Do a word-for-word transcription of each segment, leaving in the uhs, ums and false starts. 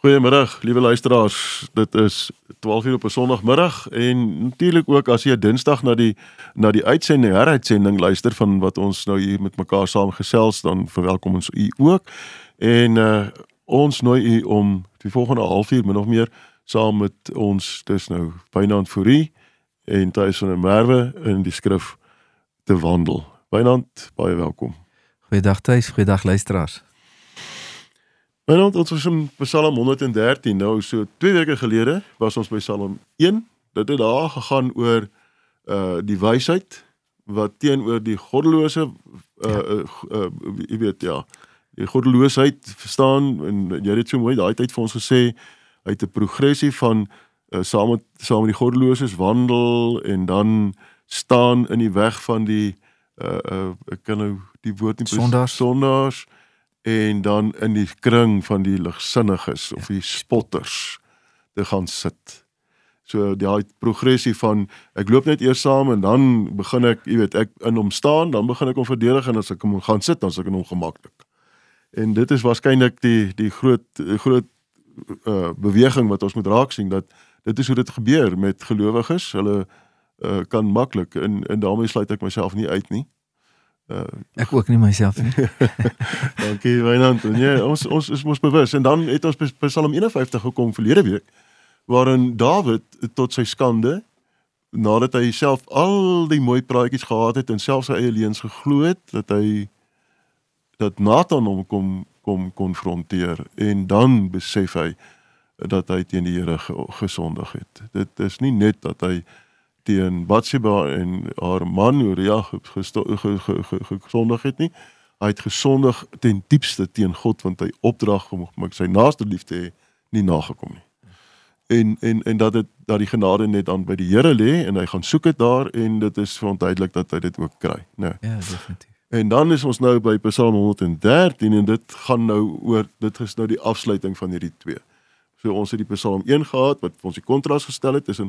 Goeiemiddag, liewe luisteraars. Dit is twaalf uur op 'n Sondagmiddag en natuurlik ook as jy Dinsdag na die na die uitsending, heruitsending luister van wat ons nou hier met mekaar saam gesels, dan verwelkom ons u ook. En uh, ons nooi u om die volgende halfuur min of meer saam met ons, dis nou Wynand Fourie en Thys van der Merwe in die skrif te wandel. Wynand, baie welkom. Goeiedag Thys, goeiedag luisteraars. Wynand, ons was in Psalm honderddertien, nou so twee weke gelede was ons by Psalm een, dit het daar gegaan oor uh, die wysheid, wat teenoor die goddelose, uh, ja. uh, uh, jy weet, ja, die goddeloosheid verstaan, en jy het dit so mooi daai tyd vir ons gesê, uit 'n progressie van uh, saam, met, saam met die goddeloses wandel, en dan staan in die weg van die, uh, uh, ek kan nou die woord nie, sondaars, sondaars en dan in die kring van die ligsinniges of die spotters te gaan sit. So die progressie van, ek loop net eers saam en dan begin ek, jy weet, ek in hom staan, dan begin ek hom verdedig en as ek hom gaan sit, dan is ek in hom gemaklik. En dit is waarskynlik die, die groot, groot uh, beweging wat ons moet raak sien, dat dit is hoe dit gebeur met gelowiges, hulle uh, kan maklik, en, en daarmee sluit ek myself nie uit nie. Uh, ek ook nie myself nie. Dankie Wynand, en ja, ons, ons is ons bewus, en dan het ons by Psalm eenenvyftig gekom verlede week, waarin Dawid tot sy skande, nadat hy self al die mooi praatjies gehad het, en self sy eie leuns geglo het, dat hy, dat Nathan hom kom, kom konfronteer, en dan besef hy, dat hy teen die Here gesondig het. Dit is nie net dat hy teen Batsheba en haar man Uria gesondig het nie. Hy het gesondig ten diepste teen God, want hy opdrag om sy naaste lief te hê, nie nagekom nie. En, en, en dat, het, dat die genade net dan by die Here lê, en hy gaan soek het daar, en dit is onduidelik dat hy dit ook kry. Nee. Ja, definitief. En dan is ons nou by Psalm honderddertien, en dit gaan nou oor, dit is nou die afsluiting van hierdie twee. So ons het die Psalm een gehad, wat ons die kontras gestel het, tussen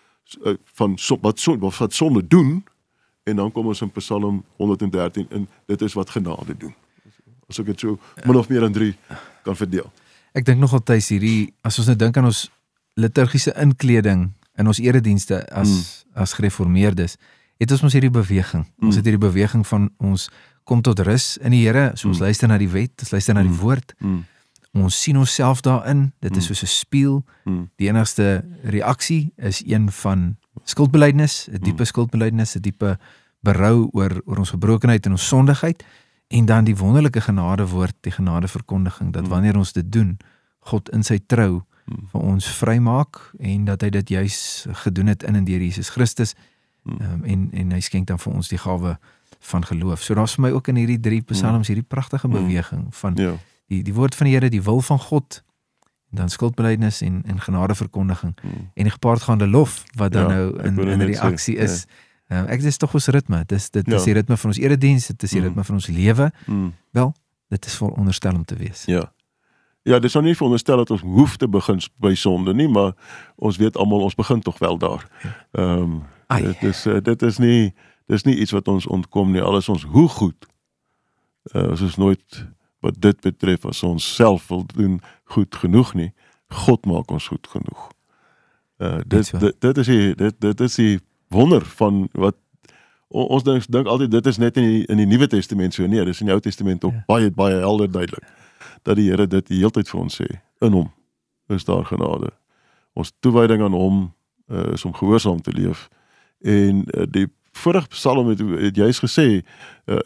van so, wat, so, wat sonde doen, en dan kom ons in Psalm honderddertien, en dit is wat genade doen. As ek het so min of meer in drie kan verdeel. Ek dink nog altyd hierdie, as ons nou dink aan ons liturgiese inkleding in ons eredienste as, mm. as gereformeerdes, het ons ons hierdie beweging. Mm. Ons het hierdie beweging van ons kom tot rus in die Here, so ons mm. luister na die wet, ons luister na die mm. woord, mm. ons sien ons self daarin, dit is soos 'n spieël, mm. die enigste reaksie is een van skuldbelydenis, 'n diepe mm. skuldbelydenis, 'n diepe berou oor, oor ons gebrokenheid en ons sondigheid, en dan die wonderlike genadewoord, die genadeverkondiging, dat mm. wanneer ons dit doen, God in sy trou mm. vir ons vrymaak, en dat hy dit juis gedoen het in en deur Jesus Christus, mm. um, en, en hy skenk dan vir ons die gawe van geloof. So daar is vir my ook in hierdie drie psalms, hierdie pragtige beweging van ja. Die, die woord van die Here, die wil van God, en dan skuldbelydenis en, en genadeverkondiging, hmm. en die gepaardgaande lof, wat dan ja, nou in, in reaksie is. Ja. Um, ek dit is toch ons ritme, dit is, dit ja. is die ritme van ons erediens, dit is die hmm. ritme van ons lewe, hmm. wel, dit is veronderstel om te wees. Ja, ja, dit is nou nie veronderstel dat ons hoef te begin by sonde nie, maar ons weet almal, ons begin toch wel daar. Ja. Um, dit, is, uh, dit, is nie, dit is nie iets wat ons ontkom nie, al is ons hoe goed, uh, as ons nooit wat dit betref, as ons self wil doen goed genoeg nie, God maak ons goed genoeg. Uh, dit, dit, dit, is die, dit, dit is die wonder van wat, ons denk, denk altyd, dit is net in die, in die Nuwe Testament so, nee, dit is in die Ou Testament ook ja. baie, baie helder duidelik, dat die Here dit die hele tyd vir ons sê, in hom is daar genade. Ons toewyding aan hom uh, is om gehoorsaam te leef, en uh, die vorige psalm het, het juist gesê, uh,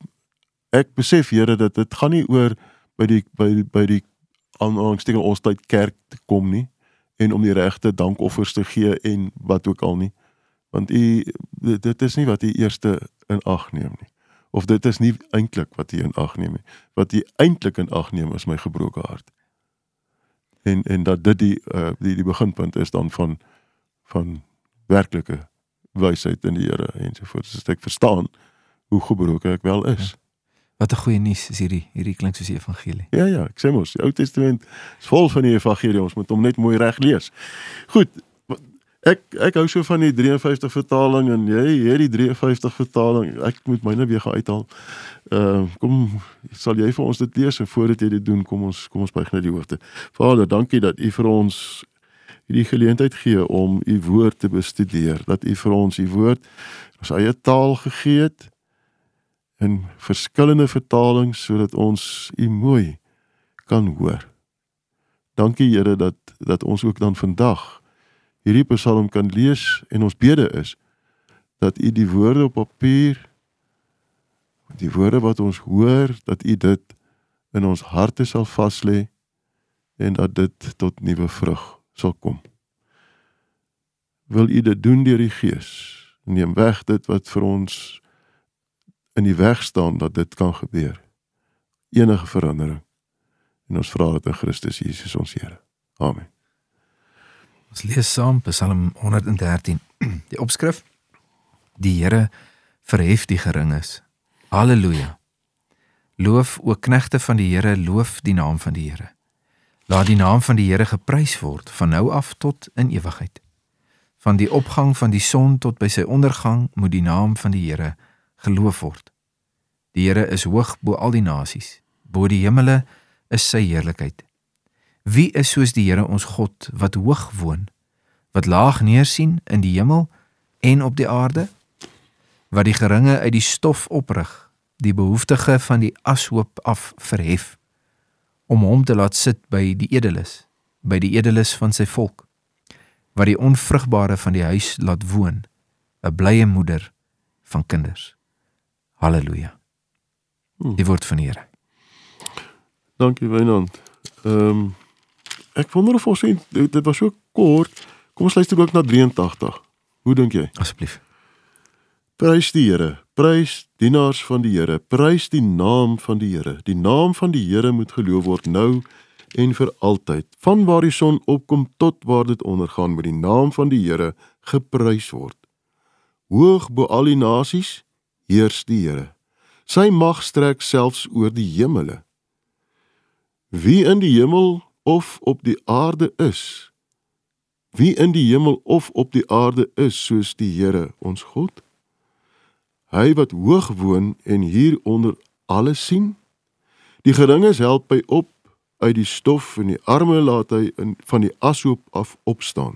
ek besef, Here, dat dit gaan nie oor by die, by, by die aanhalingstekens ons tyd kerk te kom nie, en om die regte dankoffers te gee, en wat ook al nie. Want u, dit, dit is nie wat u eerste in ag neem nie. Of dit is nie eintlik wat u in ag neem nie. Wat u eintlik in ag neem is my gebroke hart. En, en dat dit die, uh, die, die beginpunt is dan van, van werklike wysheid in die Here, ensovoorts. Dus ek verstaan hoe gebroken ek wel is. Ja. Wat 'n goeie nuus is hierdie, hierdie klink soos die evangelie. Ja, ja, ek sê mos, die Ou Testament is vol van die evangelie, ons moet hom net mooi reg lees. Goed, Ek, ek hou so van die drie en vyftig vertaling, en jy het die drie en vyftig vertaling, ek moet myne weer gaan uithaal. Uh, kom, sal jy vir ons dit lees, en voordat jy dit doen, kom ons, kom ons buig na die hoofde. Vader, dankie dat u vir ons die geleentheid gee om u woord te bestudeer, dat u vir ons u woord ons eie taal gegee het, in verskillende vertalings, sodat ons u mooi kan hoor. Dankie Here, dat, dat ons ook dan vandag hierdie psalm kan lees, en ons bede is, dat u die woorde op papier, die woorde wat ons hoor, dat u dit in ons harte sal vaslê, en dat dit tot nuwe vrug sal kom. Wil u dit doen deur die Gees, neem weg dit wat vir ons in die weg staan, dat dit kan gebeur. Enige verandering. En ons vra dit in Christus Jesus ons Here. Amen. Ons lees saam Psalm honderddertien. Die opskrif: Die Here verhef die geringes. Halleluja. Loof, o knegte van die Here, loof die naam van die Here. Laat die naam van die Here geprys word, van nou af tot in ewigheid. Van die opgang van die son tot by sy ondergang, moet die naam van die Here geloof word. Die Here is hoog bo al die nasies, bo die hemele is sy heerlikheid. Wie is soos die Here ons God, wat hoog woon, wat laag neersien in die hemel en op die aarde, wat die geringe uit die stof oprig, die behoeftige van die ashoop af verhef, om hom te laat sit by die edeles, by die edeles van sy volk, wat die onvrugbare van die huis laat woon, 'n blye moeder van kinders. Halleluja. Die woord van die Here. Dankie Wynand. Um, ek wonder of ons, dit, dit was so kort, kom ons luister ook na drieëntagtig. Hoe dink jy? Asseblief. Prys die Here, prys dienaars van die Here, prys die naam van die Here. Die naam van die Here moet geloof word nou en vir altyd. Van waar die son opkom tot waar dit ondergaan, moet die naam van die Here geprys word. Hoog bo al die nasies heers die Here. Sy mag strek selfs oor die hemele. Wie in die hemel of op die aarde is, wie in die hemel of op die aarde is soos die Here ons God? Hy wat hoog woon en hieronder alles sien, die geringes help hy op uit die stof en die arme laat hy in, van die ashoop af opstaan,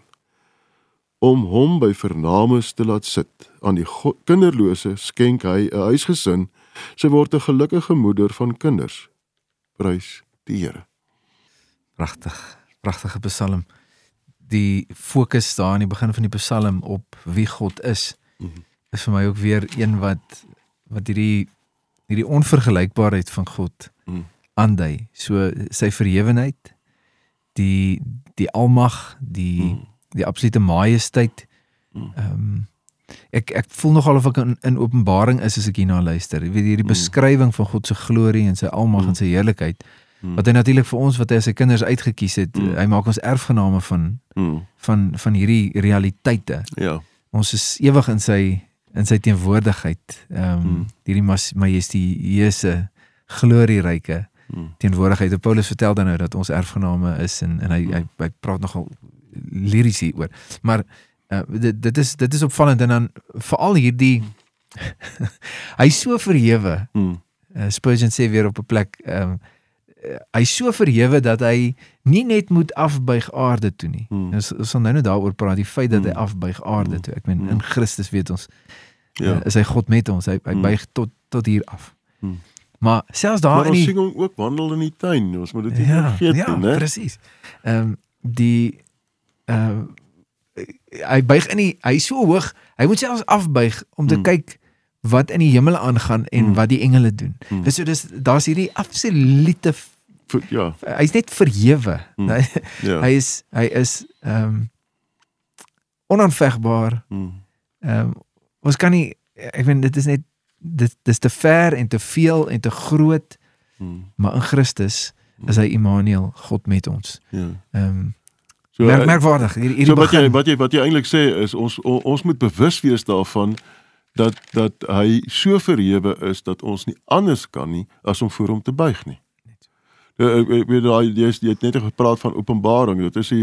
om hom by vernames te laat sit. Aan die go- kinderlose skenk hy 'n huisgesin, sy word 'n gelukkige moeder van kinders. Prys die Here. Pragtig, pragtige psalm. Die fokus daar aan die begin van die psalm op wie God is, mm-hmm. is vir my ook weer een wat, wat hierdie, hierdie onvergelykbaarheid van God mm. aandui. So sy verhewenheid, die, die almag, die, mm. die absolute majesteit. Mm. Um, ek, ek voel nogal of ek in, in openbaring is as ek hierna luister. Jy weet, hierdie mm. beskrywing van God se glorie en sy almag mm. en sy heerlikheid, mm. wat hy natuurlik vir ons, wat hy as sy kinders uitgekies het, mm. hy maak ons erfgename van, mm. van, van hierdie realiteite. Ja. Ons is ewig in sy in sy teenwoordigheid, um, mm. hierdie majestueuse, glorieryke mm. teenwoordigheid. En Paulus vertel dan nou dat ons erfgename is, en, en hy, mm. hy, hy praat nogal lyrisch hieroor. Maar uh, dit, dit, is, dit is opvallend, en dan veral hierdie, hy is so verhewe, mm. uh, Spurgeon sê weer op 'n plek, um, uh, hy is so verhewe dat hy nie net moet afbuig aarde toe nie. Mm. Ons, ons sal nou net daaroor praat, die feit dat hy afbuig aarde toe. Ek meen, mm. in Christus weet ons, ja. uh, is hy God met ons, hy, hy mm. buig tot, tot hier af. Mm. Maar selfs daar maar in die... Maar ons sing ook wandel in die tuin, ons moet dit nie ja, vergeet ja, nie, hè? Precies. Um, die, uh, hy buig in die, hy is so hoog, hy moet selfs afbuig om te mm. kyk wat in die hemel aangaan en mm. wat die engele doen. Mm. Dus, so, dus daar is hierdie absolute ja. Hy is net verhewe. Mm. Hy, ja. hy is, hy is um, onaanvegbaar. Mm. Um, ons kan nie, ek weet, dit is net, dit, dit is te ver en te veel en te groot, mm. maar in Christus is hy Immanuel, God met ons. Ja. Um, so, merk, merkwaardig. Hier, hier so wat jy, wat jy, wat jy eintlik sê is, ons, ons moet bewus wees daarvan, dat, dat hy so verhewe is, dat ons nie anders kan nie, as om voor hom te buig nie. Ek weet, jy het net gepraat van openbaring, dit is die,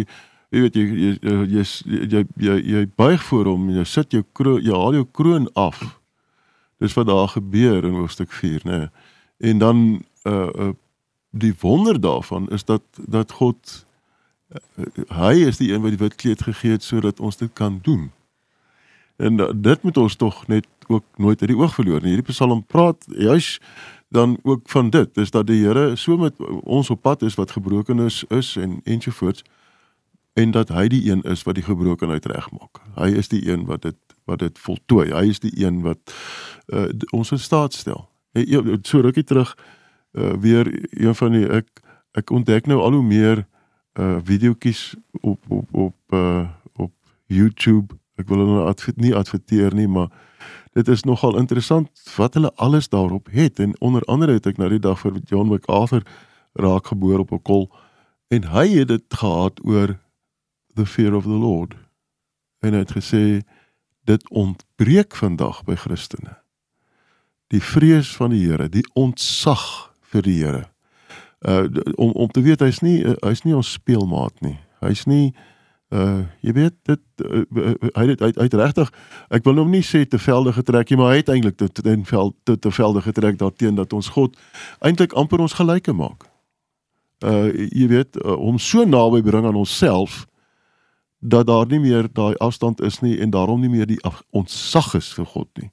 jy weet, jy, jy, jy, jy, jy, jy, jy buig voor hom, jy sit jou kroon, jy haal jou kroon af. Dis wat daar gebeur in hoofstuk vier, nee. En dan, uh, uh, die wonder daarvan is dat, dat God, uh, hy is die een wat die wit kleed gegee het, sodat ons dit kan doen. En uh, dit moet ons toch net ook nooit uit die oog verloor. En hierdie Psalm praat juist dan ook van dit, is dat die Here so met ons op pad is, wat gebrokenis is, en ensovoorts, en dat hy die een is wat die gebrokenheid regmaak. Hy is die een wat dit, wat dit voltooi. Hy is die een wat uh, ons in staat stel. En, so rukkie terug, uh, weer een van die, ek, ek ontdek nou al hoe meer uh, videokies op, op, op, uh, op YouTube. Ek wil hulle adver, nie adverteer nie, maar dit is nogal interessant wat hulle alles daarop het. En onder andere het ek nou die dag vir John MacArthur raak geboor op 'n kol, en hy het dit gehad oor the fear of the Lord. En hy het gesê, dit ontbreek vandag by Christene. Die vrees van die Here, die ontzag vir die Here. Uh, om, om te weet, hy is nie, hy is nie ons speelmaat nie. Hy is nie, uh, jy weet, dit, uh, hy het, hy het regtig, ek wil nou nie sê te velde getrek, maar hy het eintlik te, te, te, te velde getrek daarteen, dat ons God eintlik amper ons gelyke maak. Uh, jy weet, uh, om so naby bring aan onsself, dat daar nie meer daai afstand is nie, en daarom nie meer die ontzag is vir God nie.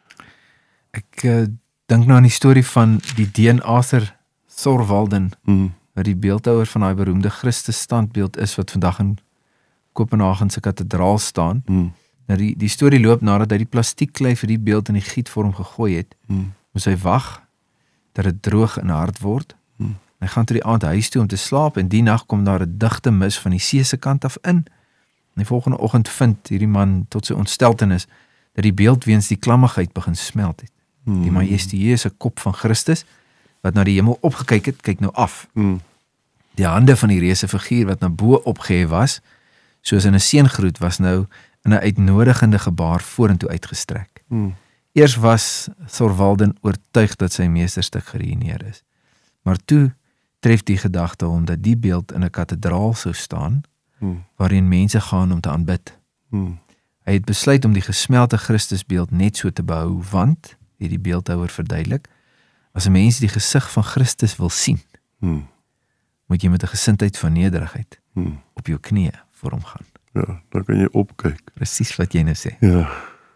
Ek uh, dink nou aan die storie van die Dean Arthur Thorwalden, mm. wat die beeldhouer van daai beroemde Christus standbeeld is, wat vandag in Kopenhagen se kathedraal staan. Mm. Nou die, die storie loop nadat hy die plastiekklei vir die beeld in die gietvorm gegooi het, mm. moes hy wag, dat het droog en hard word. Mm. Hy gaan toe die aand huis toe om te slaap, en die nag kom daar 'n digte mis van die see se kant af in. En die volgende oggend vind hierdie man tot sy ontsteltenis, dat die beeld weens die klammigheid begin smelt het. Mm. Die majestueuse kop van Christus, wat na die hemel opgekyk het, kyk nou af. Mm. Die hande van die reuse figuur wat na bo opgehef was, soos in 'n seëngroet, was nou in 'n uitnodigende gebaar vorentoe uitgestrek. Mm. Eers was Thorwalden oortuig dat sy meesterstuk geruïneer is. Maar toe tref die gedagte hom dat die beeld in 'n kathedraal sou staan, mm. waarin mense gaan om te aanbid. Mm. Hy het besluit om die gesmelte Christusbeeld net so te behou, want, het die beeldhouer verduidelik, as 'n mens die gesig van Christus wil sien, hmm. moet jy met 'n gesindheid van nederigheid hmm. op jou knieë voor hom gaan. Ja, dan kan jy opkyk. Presies wat jy nou sê. Ja,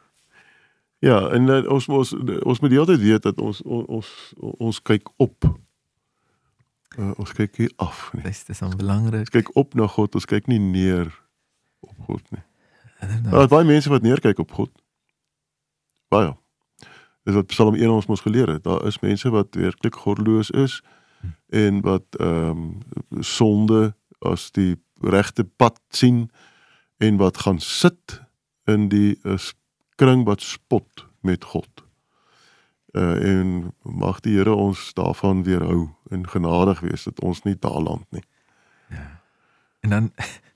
ja en uh, ons, ons, ons moet die altyd weet dat ons, ons, ons, ons kyk op. Uh, ons kyk hier af. Nie. Dis, dis dan belangrik. Ons kyk op na God, ons kyk nie neer op God nie. Daar is baie mense wat neerkyk op God. Baie. Dis wat Psalm een ons mos geleer het. Daar is mense wat werklik goddeloos is, hmm. en wat um, sonde as die regte pad sien, en wat gaan sit in die uh, kring wat spot met God. Uh, en mag die Here ons daarvan weerhou, en genadig wees, dat ons nie daar land nie. Ja. En dan,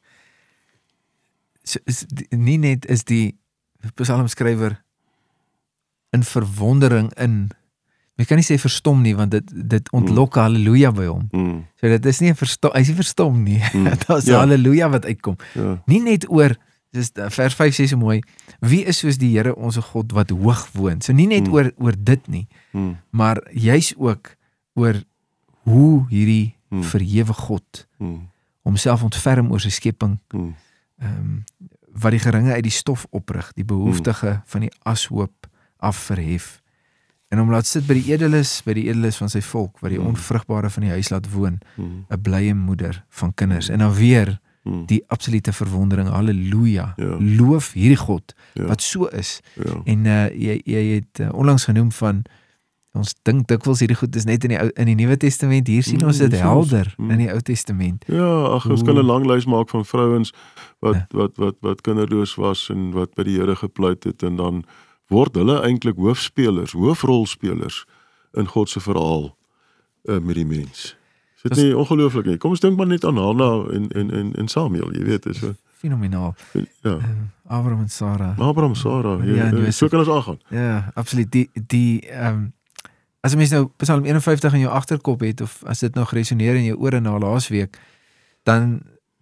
so is die, nie net is die psalmskrywer in verwondering in, ek kan nie sê verstom nie, want dit, dit ontlok mm. halleluja by hom. Mm. So dit is nie verstom, hy is nie verstom nie, mm. dat is ja. halleluja wat uitkom. Ja. Nie net oor, dis vers vyf sê so mooi, wie is soos die Here onze God wat hoog woon. So nie net mm. oor, oor dit nie, mm. maar juis ook oor hoe hierdie mm. verhewe God mm. homself ontferm oor sy skepping, mm. um, wat die geringe uit die stof oprig, die behoeftige mm. van die ashoop af verhef, en om laat sit by die edeles, by die edeles van sy volk, wat die mm. onvrugbare van die huis laat woon, 'n mm. blye moeder van kinders, en dan weer mm. die absolute verwondering, halleluja, ja. loof hierdie God, ja. wat so is, ja. en uh, jy, jy het uh, onlangs genoem van, ons dink dikwels hierdie goed is net in die, in die Nuwe Testament, hier sien mm, ons dit helder mm. in die Ou Testament. Ja, ag, ons kan 'n lang lys maak van vrouens, wat, ja. wat, wat, wat kinderloos was, en wat by die Here gepleit het, en dan word hulle eintlik hoofspelers, hoofrolspelers in God se verhaal uh, met die mens. Is dit nie ongelooflik nie? Kom ons dink maar net aan Hanna en, en, en, en Samuel, jy weet, is so. Fenomenaal. Ja. Um, Abraham en Sarah. Abraham, Sarah, ja, ja, ja, so kan ons aangaan. Ja, absoluut. Die, die, um, as jy mens nou Psalm eenenvyftig in jou agterkop het, of as dit nou geresoneer in jou ore na laasweek, dan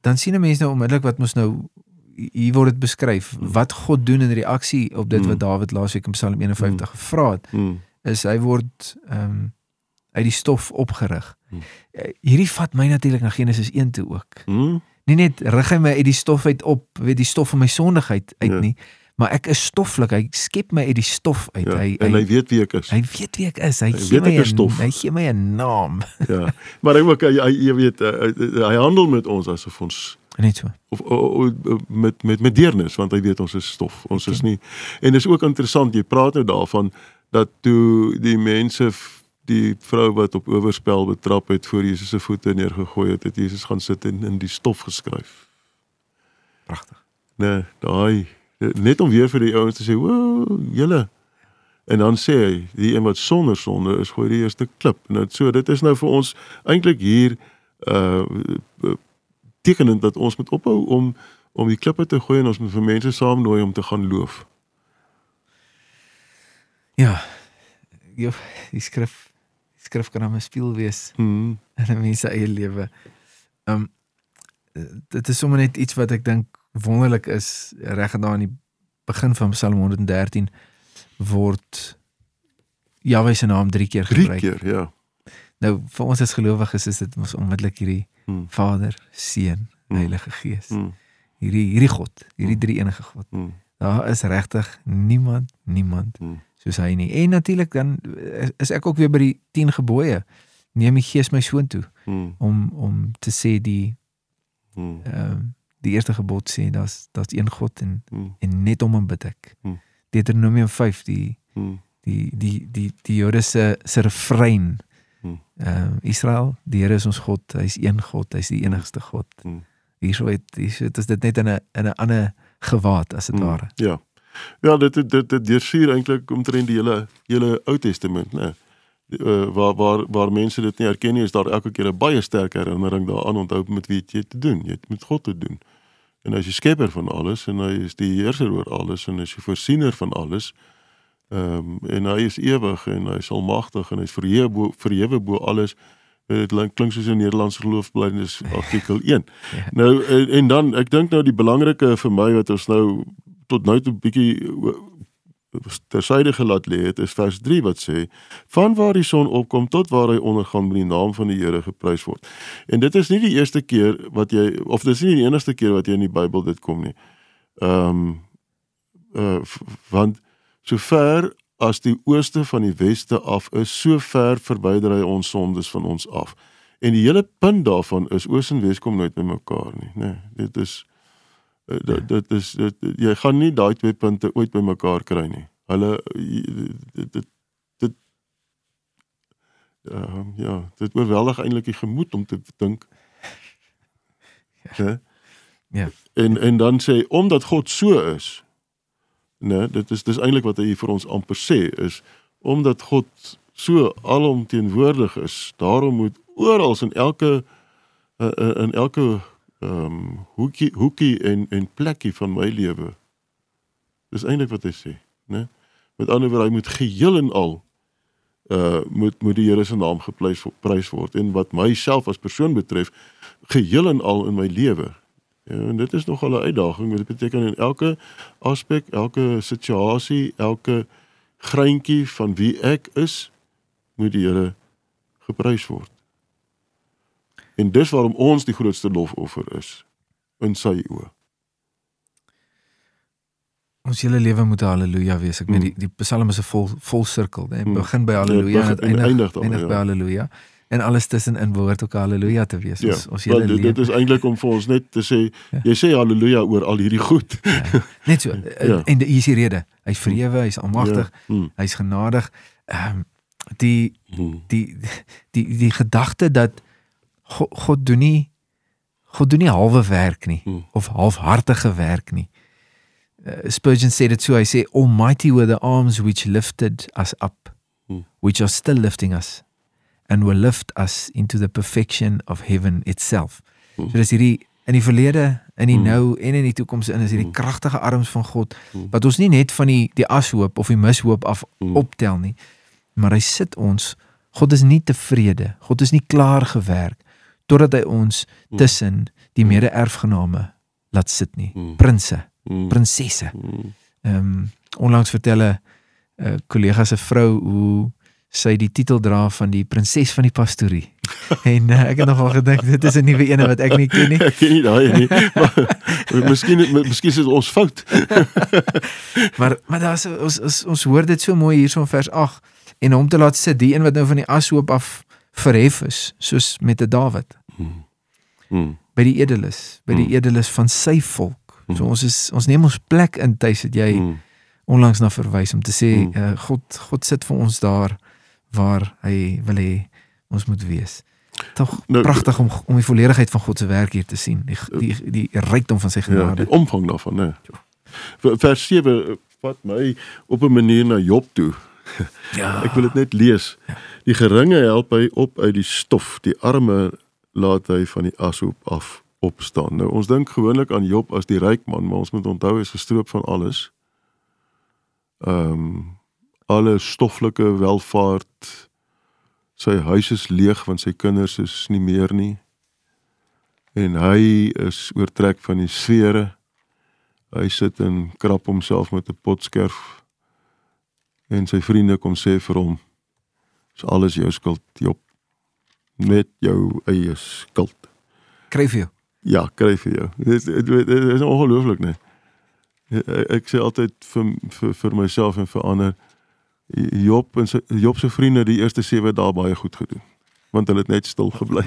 dan sien 'n mens nou onmiddellik wat mos nou hier word dit beskryf, wat God doen in reaksie op dit wat Mm. Dawid laasweek in Psalm eenenvyftig mm. gevra het, Mm. is hy word um, uit die stof opgerig. Mm. Hierdie vat my natuurlik na Genesis een toe ook. Mm. Nie net rig hy my uit die stof uit op, weet die stof van my sondigheid uit Ja. nie, maar ek is stoflik, hy skep my uit die stof uit. Ja. Hy, En hy weet wie ek is. hy weet wie ek is, hy, Hy gee weet my ek is 'n- stof. hy gee my 'n naam. Ja. Maar hy ook, hy, hy, jy weet, hy, hy handel met ons asof ons Net so. of o, o, met met met deernis, want hy weet ons is stof. Ons is nie. En dis ook interessant, jy praat nou daarvan dat toe die mense die vrou wat op oorspel betrap het voor Jesus se voete neergegooi het, het Jesus gaan sit en in die stof geskryf. Pragtig. Nee, daai net om weer vir die ouens te sê, "Woe, julle." En dan sê hy, die een wat sonder sonde is, gooi die eerste klip. Nou so, dit is nou vir ons eintlik hier uh tekenend dat ons moet ophou om om die klippe te gooi en ons moet vir mense saamnooi om te gaan loof. Ja, jo, die skrif, die skrif kan dan 'n spieël wees Hmm. in 'n mens se eie lewe. Um, dit is sommer net iets wat ek dink wonderlik is, reg daar aan die begin van Psalm honderddertien word Jahwe se naam drie keer Drie gebruik. keer, ja. Nou, vir ons as gelowiges is dit mos onmiddellik hierdie Hmm. Vader, Seun, Hmm. Heilige Gees. Hmm. Hierdie hierdie God, hierdie drie enige God. Hmm. Daar is regtig niemand, niemand Hmm. soos hy nie. En natuurlik dan is ek ook weer by die tien gebooie. Neem die Gees my soontoe Hmm. om om te sê die Hmm. ehm um, die eerste gebod sê daar's daar's een God en Hmm. en net om hom bid ek. Hmm. Deuteronomium vyf, die Hmm. die die die die Jode se se refrein. Hmm. Ehm uh, Israel, die Here is ons God, hy's een God, hy's die enigste God. Hmm. Hierso het hierso het is dit net in 'n in 'n ander gewaad as dit Hmm. ware. Ja. Ja, dit dit dit, dit deursuur eintlik omtrent die hele hele Ou Testament, né? Uh, waar waar waar mense dit nie herken nie, is daar elke keer 'n baie sterk herinnering daaraan, onthou met wie jy te doen, jy het met God te doen. En hy is die skepper van alles en hy is die heerser oor alles en hy is die voorsiener van alles. Ehm um, en hy is ewig en hy is almagtig en hy is verhewe bo verhewe bo alles. Dit klink soos 'n Nederlandse geloofsbelijdenis artikel een. Ja. Nou en, en dan ek dink nou die belangrike vir my wat ons nou tot nou toe bietjie tersyde gelaat lê het, is vers drie wat sê, van waar die son opkom tot waar hy ondergaan, met die naam van die Here geprys word. En dit is nie die eerste keer wat jy, of dit is nie die enigste keer wat jy in die Bybel dit kom nie. Ehm um, uh, want so ver as die ooste van die weste af is, so ver verwyder hy ons sondes van ons af. En die hele punt daarvan is, oos en wes kom nooit by mekaar nie. Nee, dit is uh, dit, dit is dit, jy gaan nie daai twee punte ooit by mekaar kry nie. Hulle dit dit, dit uh, ja, dit oorweldig eintlik die gemoed om te dink. Ja. Ja. En en dan sê omdat God so is, nee, dit is dis eintlik wat hy vir ons amper sê is omdat God so alomteenwoordig is, daarom moet oral in elke uh, in elke ehm um, hoekie hoekie en en plekkie van my lewe. Dis eintlik wat hy sê, né? Met ander woorde, hy moet geheel en al uh moet moet die Here se naam geprys word en wat myself as persoon betref, geheel en al in my lewe. Ja, en dit is nogal 'n uitdaging. Dit beteken in elke aspek, elke situasie, elke greintjie van wie ek is, moet die Here geprys word. En dis waarom ons die grootste lofoffer is in sy oë. Ons hele lewe moet 'n haleluja wees. Ek meen Hmm. die die Psalm is 'n vol vol sirkel, hè. Hmm. Begin by Ja, haleluja en begin- dit en eindig eindig dan, eindig ja. by haleluja. En alles tussenin behoort ook 'n haleluja te wees. Ja, Ons ons hele want dit, dit lewe. is eintlik om vir ons net te sê, Ja. jy sê haleluja oor al hierdie goed. Ja, net so. Ja. En hier is die rede. Hy's verhewe, hy's almagtig, Ja. Hmm. hy's genadig. Ehm um, die Hmm. die die die gedagte dat God, God doen nie God doen nie halwe werk nie Hmm. of halfhartige werk nie. Uh, Spurgeon sê dit so, hy sê almighty were the arms which lifted us up, Hmm. which are still lifting us and will lift us into the perfection of heaven itself. Hmm. So dis hierdie in die verlede, in die Hmm. nou en in die toekoms in is hierdie Hmm. kragtige arms van God Hmm. wat ons nie net van die die ashoop of die mishoop af Hmm. optel nie, maar hy sit ons. God is nie tevrede. God is nie klaar gewerk totdat hy ons tussen die mede-erfgename laat sit nie. Mm. Prinse, Mm. prinsesse. Mm. Um, onlangs vertel 'n uh, collega se vrou hoe sy die titel dra van die prinses van die pastorie. En uh, ek het nogal gedink, dit is 'n nuwe ene wat ek nie ken nie. Ek ken nie daai nie. Maar miskien miskien is dit ons fout. maar maar daar is ons, ons ons hoor dit so mooi hierso in vers agt en hom te laat sit, die een wat nou van die ashoop af verhef is, soos met 'n Dawid. Mm. Mm. By die edeles, by die Mm. edeles van sy volk. Mm. So ons is ons neem ons plek in tuis, het jy Mm. onlangs na verwys om te sê Mm. uh, God God sit vir ons daar waar hy wil hê ons moet wees. Tog Nou, pragtig om om die volledigheid van God se werk hier te sien, die die die rykdom van sy Ja, genade. die omvang daarvan, né? Vers sewe vat my op 'n manier na Job toe. Ja. Ek wil dit net lees. Die geringe help hy op uit die stof, die arme laat hy van die ashoop af opstaan. Nou ons dink gewoonlik aan Job as die ryk man, maar ons moet onthou hy is gestroop van alles. Ehm um, alle stoffelike welvaart, sy huis is leeg want sy kinders is nie meer nie. En hy is oortrek van die sfere. Hy sit en krap homself met 'n potskerf. En sy vriende kom sê vir hom, is alles jou skuld, Job. Net jou eie skuld. Kry vir jou. Ja, kry vir jou. Dit is, dit, dit is ongelooflik, nee. Ek, ek sê altyd vir, vir, vir myself en vir ander, Job en sy, Job se vriende die eerste sewe dae baie goed gedoen. Want hulle het net stil gebly.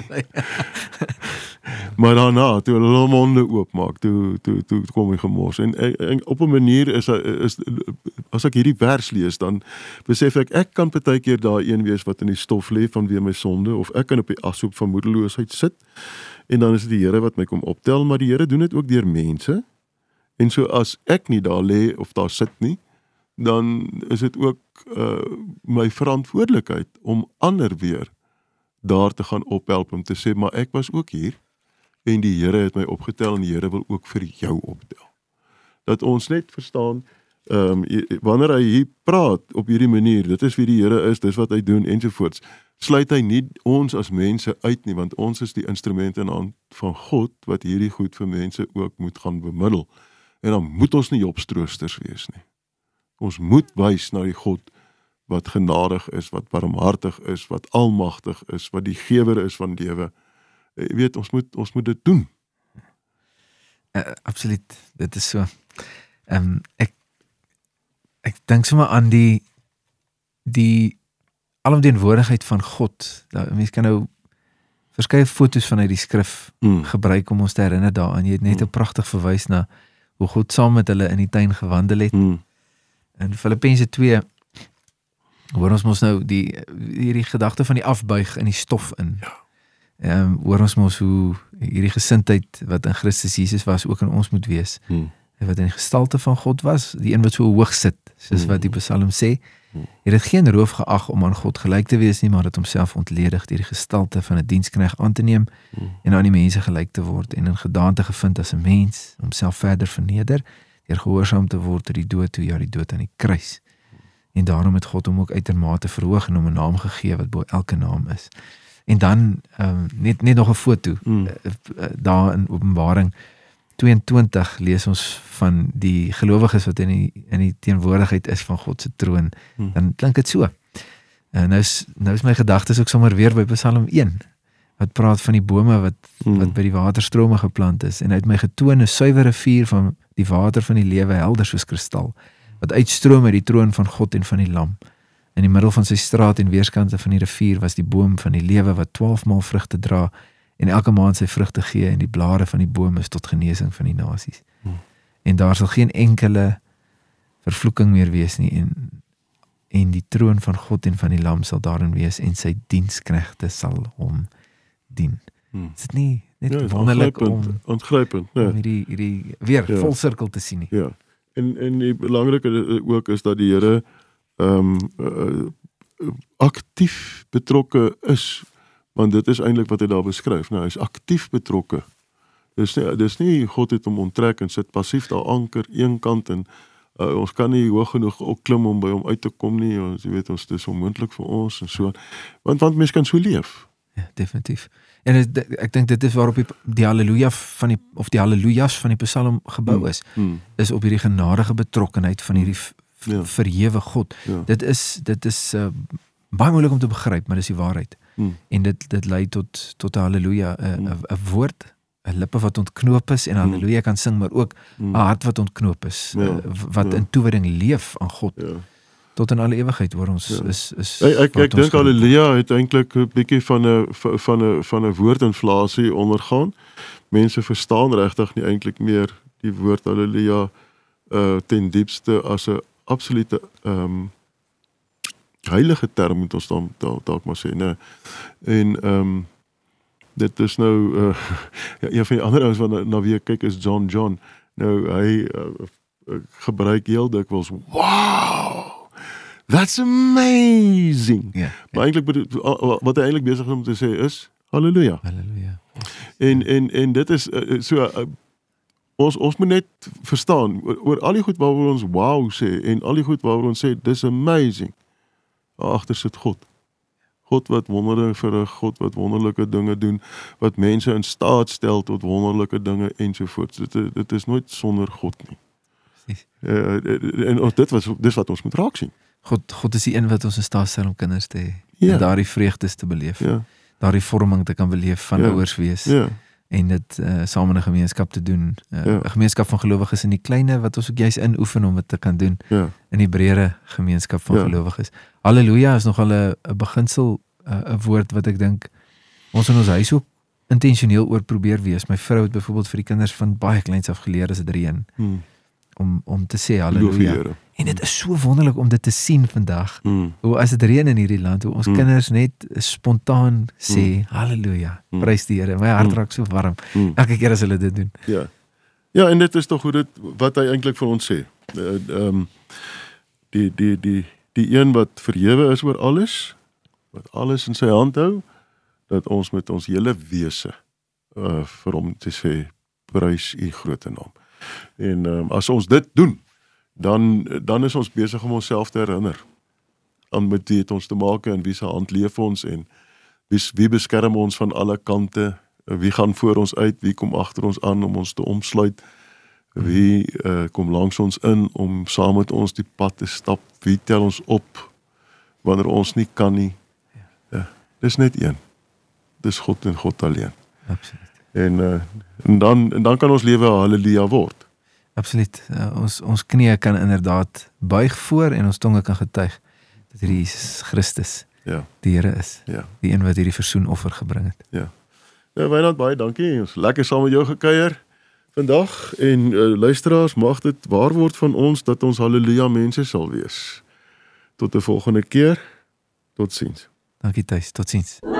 Maar daarna, toe hulle hulle monde oopmaak, toe, toe, toe kom hy gemors. En, en op 'n manier is, is, as ek hierdie vers lees, dan besef ek, ek kan partykeer daai een wees wat in die stof lê vanweë my sonde, of ek kan op die ashoop van moedeloosheid sit, en dan is dit die Here wat my kom optel, maar die Here doen dit ook deur mense, en so as ek nie daar lê, of daar sit nie, dan is dit ook uh, my verantwoordelikheid om ander weer daar te gaan ophelp om te sê, maar ek was ook hier en die Here het my opgetel en die Here wil ook vir jou optel. Dat ons net verstaan, um, wanneer hy hier praat op hierdie manier, dit is wie die Here is, dis wat hy doen ensovoorts, sluit hy nie ons as mense uit nie, want ons is die instrumente in die hand van God, wat hierdie goed vir mense ook moet gaan bemiddel. En dan moet ons nie opstroosters wees nie. Ons moet wys na die God wat genadig is, wat barmhartig is, wat almagtig is, wat die gewer is van lewe. Jy weet, ons moet ons moet dit doen. Uh, absoluut, dit is so. Um, ek ek dink sommer aan die die alomteenwoordigheid van God. Nou, mense kan nou verskeie foto's vanuit die skrif mm. gebruik om ons te herinner daaraan. Jy het net mm. pragtig verwys na hoe God saam met hulle in die tuin gewandel het. Mm. In Filippense twee hoor ons mos nou die hierdie gedagte van die afbuig in die stof in. Ja. Ehm um, hoor ons mos hoe hierdie gesindheid wat in Christus Jesus was ook in ons moet wees. Hmm. Wat in die gestalte van God was, die een wat so hoog sit, soos hmm. wat die Psalm sê. Hmm. Hy het geen roof geag om aan God gelyk te wees nie, maar het homself ontledig deur die gestalte van 'n diensknegt aan te neem hmm. en aan die mense gelyk te word en in gedaante gevind as 'n mens, homself verder verneder deur gehoorsaam te word tot die dood toe, ja die dood aan die kruis. En daarom het God hom ook uitermate verhoog en hom 'n naam gegee wat bo elke naam is. En dan um, net net nog 'n foto. Mm. Uh, uh, daar in Openbaring tweeëntwintig lees ons van die gelowiges wat in die in die teenwoordigheid is van God se troon. Mm. Dan klink dit so. En nou is nou is my gedagtes ook sommer weer by Psalm een wat praat van die bome wat mm. wat by die waterstrome geplant is en uit my getoon 'n suiwer rivier van die water van die lewe helder soos kristal wat uitstroom uit die troon van God en van die Lam. In die middel van sy straat en weerskante van die rivier was die boom van die lewe wat twaalf maal vrugte dra en elke maand sy vrugte gee en die blare van die boom is tot genesing van die nasies. Hmm. En daar sal geen enkele vervloeking meer wees nie en, en die troon van God en van die Lam sal daarin wees en sy diensknegte sal hom dien. Hmm. Is dit nie net ja, wonderlik om ontgrypend, nee. om hierdie, hierdie weer ja. vol sirkel te sien nie? Ja. En en die belangrike ook is dat die Here ehm um, uh, aktief betrokke is, want dit is eintlik wat hy daar beskryf. Nou, hy is aktief betrokke. Dis nie dis nie God het hom onttrek en sit passief daar anker een kant en uh, ons kan nie hoog genoeg opklim om by hom uit te kom nie. Ons jy weet ons dis onmoontlik vir ons en so. Want want mense kan so leef. Ja, definitief. En het, ek dink dit is waarop die, die halleluja van die of die hallelujas van die Psalm gebou is. Hmm. Hmm. Is op hierdie genadige betrokkenheid van hierdie Ja. verhewe God. Ja. Dit is dit is uh, baie moeilik om te begryp, maar dis die waarheid. Hmm. En dit dit lei tot tot 'n halleluja, 'n Hmm. 'n woord, 'n lippe wat ontknoop is en halleluja kan sing, maar ook 'n Hmm. hart wat ontknoop is, Ja. uh, wat Ja. in toewyding leef aan God. Ja. Tot in alle ewigheid hoor ons Ja. is is Ek ek, wat ek ons dink halleluja het eintlik 'n bietjie van 'n van 'n van 'n woordinflasie ondergaan. Mense verstaan regtig nie eintlik meer die woord halleluja uh ten diepste as 'n absolute ehm um, heilige term moet ons dan dalk maar sê, né? En ehm um, dit is nou uh, ja, een van die ander ouens wat na, na wie ek kyk is John John. Nou hy uh, uh, gebruik heel dikwels wow. That's amazing. Ja. Maar eintlik wat hy eintlik besig is om te sê is halleluja. Halleluja. En en en dit is uh, so uh, ons ons moet net verstaan oor, oor al die goed waaroor ons wow sê en al die goed waaroor ons sê dis amazing. Agter sit God. God wat wondere verrig, God wat wonderlike dinge doen, wat mense in staat stel tot wonderlike dinge ensovoorts. Dit dit is nooit sonder God nie. Presies. Uh, en dit was dis wat ons moet raak sien. God God is die een wat ons in staat stel om kinders te hê. Ja. En daardie vreugdes te beleef. Ja. Daardie vorming te kan beleef van Ja. ouers wees. Ja. En dit uh, saam in 'n gemeenskap te doen. 'n uh, Ja. gemeenskap van gelowiges in die kleine wat ons ook juis inoefen om dit te kan doen. Ja. In die breëre gemeenskap van Ja. gelowiges. Halleluja is nogal 'n 'n beginsel, 'n uh, woord wat ek dink ons in ons huis ook intentioneel oor probeer wees. My vrou het byvoorbeeld vir die kinders van baie kleins af geleer as dit reën Hmm. om om te sê Loof die halleluja. Here. En dit is so wonderlik om dit te sien vandag. Hmm. Hoe as dit reën in hierdie land, hoe ons Mm. kinders net spontaan sê mm. halleluja, Mm. prys die Here. My hart Mm. raak so warm Hmm. elke keer as hulle dit doen. Ja. Ja, en dit is tog hoe dit wat hy eintlik vir ons sê. Ehm uh, um, die die die die een wat verhewe is oor alles, wat alles in sy hand hou, dat ons met ons hele wese uh vir hom te sê prys u groot naam. En ehm um, as ons dit doen, dan dan is ons besig om onsself te herinner aan met wie het ons te maak en wie se hand leef ons en wie wie beskerm ons van alle kante. Wie gaan voor ons uit, wie kom agter ons aan om ons te omsluit, wie uh, kom langs ons in om saam met ons die pad te stap, wie tel ons op wanneer ons nie kan nie. Ja, dis net een. Dis God en God alleen. Absoluut. En, uh, en, dan, en dan kan ons lewe halleluja word. Absoluut. Uh, ons ons knieë kan inderdaad buig voor en ons tonge kan getuig dat hierdie Jesus Christus Ja, die Here is. ja, Die een wat hierdie versoenoffer gebring het. ja. Ja, Wynand, baie dankie. Ons lekker saam met jou gekuier vandag en uh, luisteraars, mag dit waar word van ons dat ons halleluja mense sal wees. Tot 'n volgende keer. Totsiens. Dankie Thys. Totsiens.